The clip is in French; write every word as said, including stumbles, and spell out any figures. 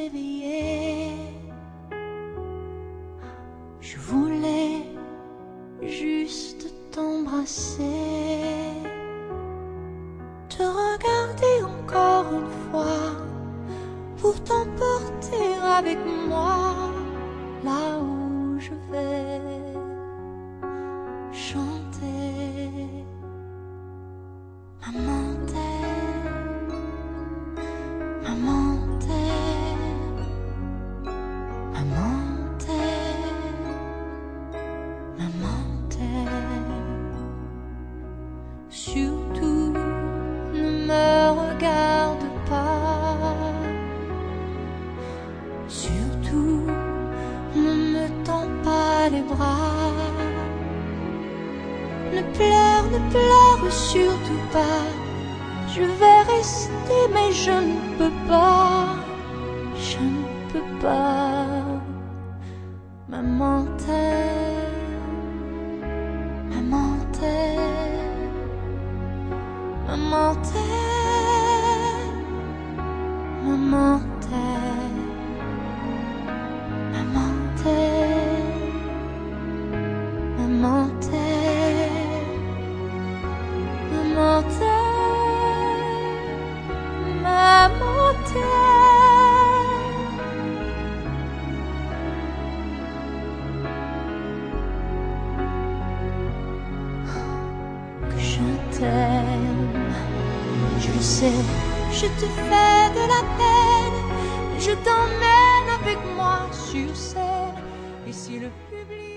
s'éveiller. Je voulais juste t'embrasser, te regarder encore une fois, pour t'emporter avec moi là où je vais chanter. Maman t'aime, maman t'aime, maman t'aime, maman t'aime. Surtout ne me regarde pas, surtout ne me tends pas les bras. Ne pleure, ne pleure surtout pas. Je vais rester mais je ne peux pas, je ne peux pas. Maman t'aime, maman t'aime, maman t'aime, maman t'aime, maman t'aime, maman t'aime, maman t'aime, maman t'aime. Que je t'aime, je le sais, je te fais de la peine, je t'emmène avec moi sur scène, et si le public